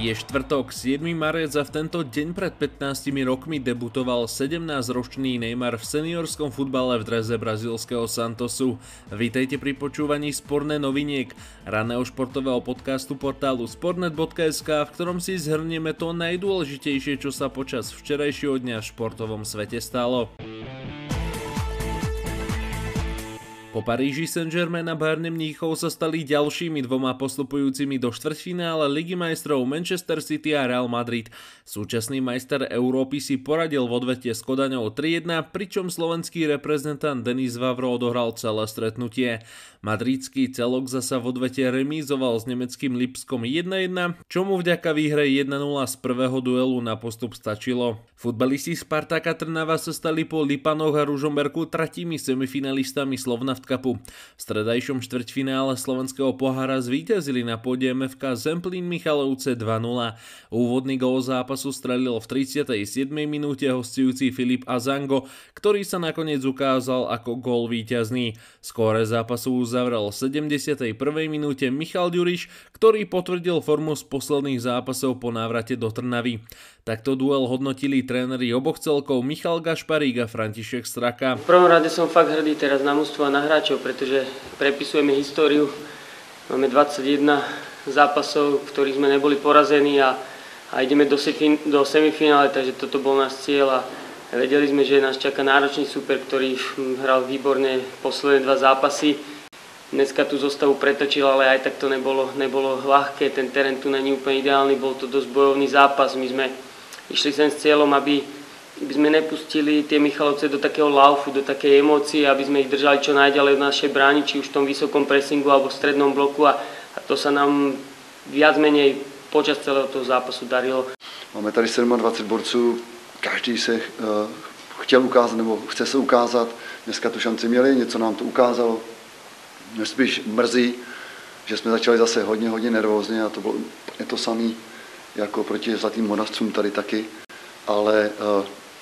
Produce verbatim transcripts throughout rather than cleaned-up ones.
Je štvrtok, siedmy marec a v tento deň pred pätnástimi rokmi debutoval sedemnásťročný Neymar v seniorskom futbale v drese brazílskeho Santosu. Vítejte pri počúvaní Sportnet noviniek, ranného športového podcastu portálu sportnet bodka es ká, v ktorom si zhrnieme to najdôležitejšie, čo sa počas včerajšieho dňa v športovom svete stalo. Po Paríži Saint-Germain a Bayerne Mníchov sa stali ďalšími dvoma postupujúcimi do štvrťfinále Ligy majstrov Manchester City a Real Madrid. Súčasný majster Európy si poradil v odvete s Kodaňou tri jedna, pričom slovenský reprezentant Denis Vavro odohral celé stretnutie. Madridský celok zasa v odvete remízoval s nemeckým Lipskom jedna jedna, čomu vďaka výhre jedna nula z prvého duelu na postup stačilo. Futbalisti Spartaka Trnava sa stali po Lipanoch a Ružomberku tretími semifinalistami Slovnaft Cupu. V stredajšom štvrťfinále slovenského pohára zvíťazili na pôde em ef ká Zemplín Michalovce dva nula. Úvodný gól zápasu strelil v tridsiatej siedmej minúte hostujúci Filip Azango, ktorý sa nakoniec ukázal ako gól víťazný. Skóre zápasu uzavrel v sedemdesiatej prvej minúte Michal Ďuriš, ktorý potvrdil formu z posledných zápasov po návrate do Trnavy. Takto duel hodnotili tréneri oboch celkov Michal Gašparík a František Straka. V prvom rade som fakt hrdý teraz na mužstvo a na hráčov, pretože prepisujeme históriu. Máme dvadsaťjeden zápasov, v ktorých sme neboli porazení a, a ideme do, sefin, do semifinále, takže toto bol náš cieľ a vedeli sme, že nás čaká náročný súper, ktorý hral výborne posledné dva zápasy. Dneska tú zostavu pretočil, ale aj tak to nebolo, nebolo ľahké, ten terén tu není úplne ideálny, bol to dosť bojovný zápas. My sme išli sem s cieľom, aby, aby sme nepustili tie Michalovce do takého laufu, do takej emócie, aby sme ich držali čo najďalej od našej brány, či už v tom vysokom pressingu alebo v strednom bloku a, a to sa nám viac menej počas celého toho zápasu darilo. Máme tady dvacet sedm borců, každý se uh, chtěl ukázat nebo chce se ukázat. Dneska tu šanci měli, něco nám to ukázalo. Mě spíš mrzí, že jsme začali zase hodně, hodně nervózně a to bylo je to samý jako proti Zlatým Moravcům tady taky, ale uh,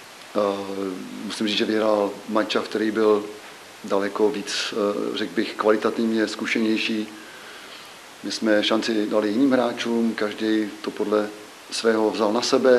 uh, musím říct, že vyhrál mančaft, který byl daleko víc, uh, řekl bych, kvalitativně zkušenější. My jsme šanci dali jiným hráčům, každý to podle svého vzal na sebe,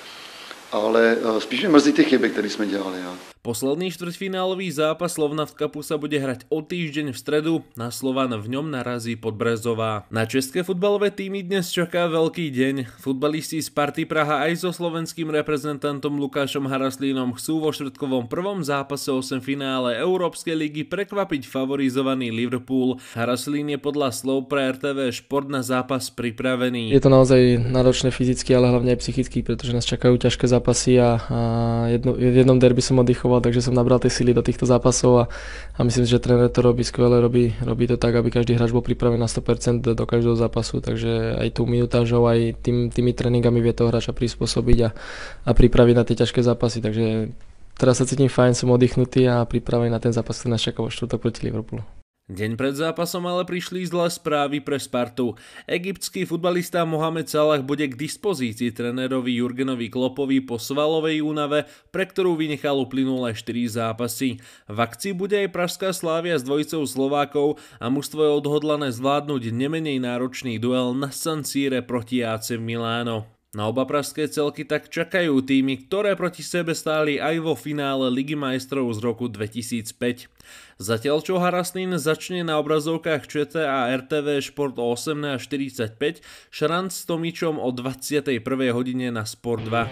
ale uh, spíš mě mrzí ty chyby, které jsme dělali. Ja. Posledný štvrťfinálový zápas Slovnaft Cupu sa bude hrať o týždeň v stredu, na Slovan v ňom narazí Podbrezová. Na české futbalové týmy dnes čaká veľký deň. Futbalisti Sparty Praha aj so slovenským reprezentantom Lukášom Haraslínom chcú vo štvrtkovom prvom zápase osemfinále Európskej ligy prekvapiť favorizovaný Liverpool. Haraslín je podľa slov pre er té vé Šport na zápas pripravený. Je to naozaj náročné fyzicky, ale hlavne aj psychicky, pretože nás čakajú ťažké zápasy a, a jedno, v jednom derby som oddychoval, takže som nabral tie sily do týchto zápasov a, a myslím, že tréner to robí skvele, robí, robí to tak, aby každý hráč bol pripravený na sto percent do každého zápasu, takže aj tú minutážou, aj tým, tými tréningami vie toho hráča prispôsobiť a, a pripraviť na tie ťažké zápasy, takže teraz sa cítim fajn, som oddychnutý a pripravený na ten zápas, ktorý nás čaká vo štvrtok proti Liverpoolu. Deň pred zápasom ale prišli zlé správy pre Spartu. Egyptský futbalista Mohamed Salah bude k dispozícii trénerovi Jurgenovi Kloppovi po svalovej únave, pre ktorú vynechal uplynulé štyri zápasy. V akcii bude aj pražská Slavia s dvojicou Slovákov a mužstvo je odhodlané zvládnuť nemenej náročný duel na San Sire proti á cé Milano. Na oba pražské celky tak čakajú týmy, ktoré proti sebe stáli aj vo finále Ligy majstrov z roku dvetisícpäť. Zatiaľ čo Haraslín začne na obrazovkách ČT a er té vé Šport o osemnásť štyridsaťpäť, Šranc s Tomičom o dvadsiatej prvej hodine na Sport dva.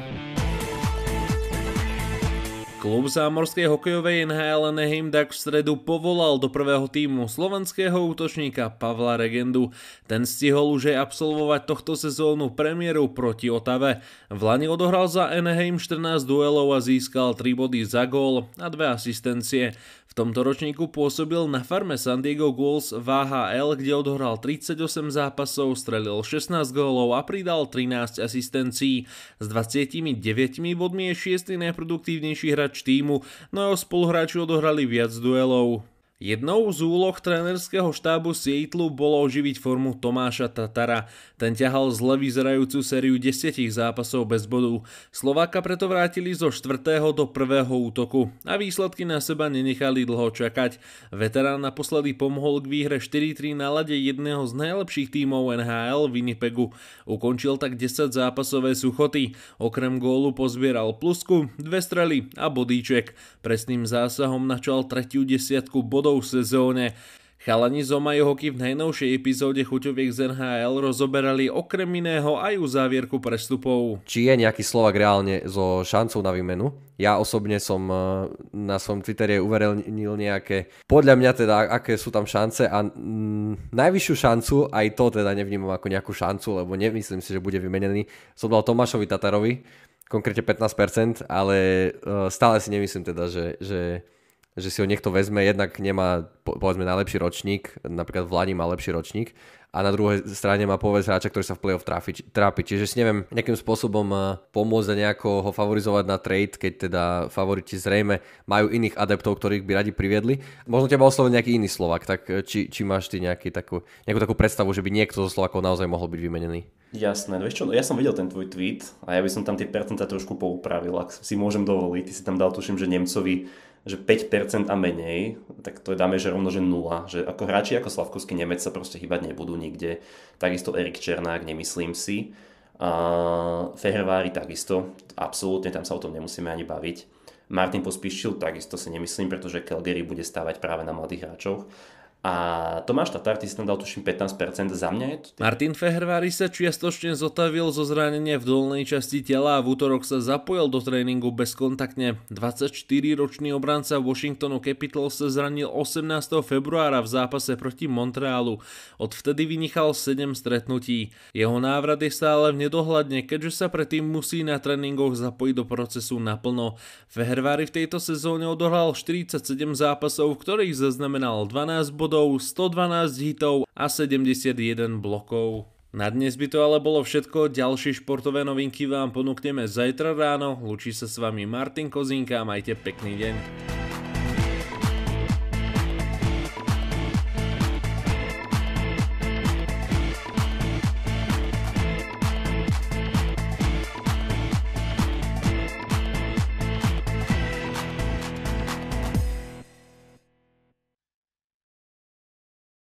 Klub zámorskej hokejovej en há el Anaheim Ducks v stredu povolal do prvého tímu slovenského útočníka Pavla Regendu. Ten stihol už aj absolvovať tohto sezónu premiéru proti Otave. V lani odohral za Anaheim štrnásť duelov a získal tri body za gól a dve asistencie. V tomto ročníku pôsobil na farme San Diego Gulls v á há el, kde odohral tridsaťosem zápasov, strelil šestnásť gólov a pridal trinásť asistencií. S dvadsaťdeväť bodmi je šiesty najproduktívnejší hráč tímu, no jeho spoluhráči odohrali viac duelov. Jednou z úloh trénerského štábu Seattlu bolo oživiť formu Tomáša Tatara. Ten ťahal zle vyzerajúcu sériu desiatich zápasov bez bodu. Slováka preto vrátili zo štvrtého do prvého útoku a výsledky na seba nenechali dlho čakať. Veterán naposledy pomohol k výhre štyri tri na ľade jedného z najlepších tímov en há el Winnipegu. Ukončil tak desať zápasové suchoty. Okrem gólu pozbieral plusku, dve strely a bodíček. Presným zásahom načal tretiu desiatku bodov v sezóne. Chalani z Omaj Hockey v najnovšej epizóde Chuťoviek z en há el rozoberali okrem iného aj uzávierku prestupov. Či je nejaký Slovák reálne so šancou na výmenu? Ja osobne som na svojom Twitteri uverejnil nejaké, podľa mňa teda, aké sú tam šance a mm, najvyššiu šancu, aj to teda nevnímam ako nejakú šancu, lebo nemyslím si, že bude vymenený, som dal Tomášovi Tatarovi, konkrétne pätnásť percent, ale uh, stále si nemyslím teda, že, že že si ho niekto vezme, jednak nemá povedzme najlepší ročník, napríklad v Lani má lepší ročník a na druhej strane má povedzme hráča, ktorý sa v play-off trápi, trápi. Čiže si neviem nejakým spôsobom pomôcť a nejako ho favorizovať na trade, keď teda favoriti zrejme majú iných adeptov, ktorých by radi priviedli. Možno teba osloviť nejaký iný Slovák, tak či, či máš ty nejaký takú, nejakú takú predstavu, že by niekto zo Slovákov naozaj mohol byť vymenený? Jasné, no vieš čo, ja som videl ten tvoj tweet a ja by som tam tie percentá trošku poupravil, ak si môžem dovoliť. Ty si tam dal, tuším, že Nemcovi že päť percent a menej, tak to je dáme, že rovno, že nula. Že ako hráči ako Slavkovský Nemec sa proste hýbať nebudú nikde. Takisto Erik Černák, nemyslím si. Uh, Fehervári takisto, absolútne, tam sa o tom nemusíme ani baviť. Martin Pospíšil takisto si nemyslím, pretože Calgary bude stávať práve na mladých hráčoch. A Tomáš Tatar, ty si tam dal tuším pätnásť percent, za mňa je to... Martin Fehervári sa čiastočne zotavil zo zranenia v dolnej časti tela a v útorok sa zapojil do tréningu bezkontaktne. dvadsaťštyriročný obranca Washingtonu Capitals sa zranil osemnásteho februára v zápase proti Montrealu. Odvtedy vynechal sedem stretnutí. Jeho návrat je stále v nedohľadne, keďže sa predtým musí na tréningoch zapojiť do procesu naplno. Fehervári v tejto sezóne odohral štyridsaťsedem zápasov, v ktorých zaznamenal dvanásť bodov, sto dvanásť hitov a sedemdesiatjeden blokov. Na dnes by to ale bolo všetko, ďalšie športové novinky vám ponúkneme zajtra ráno. Lúči sa s vami Martin Kozínka, majte pekný deň.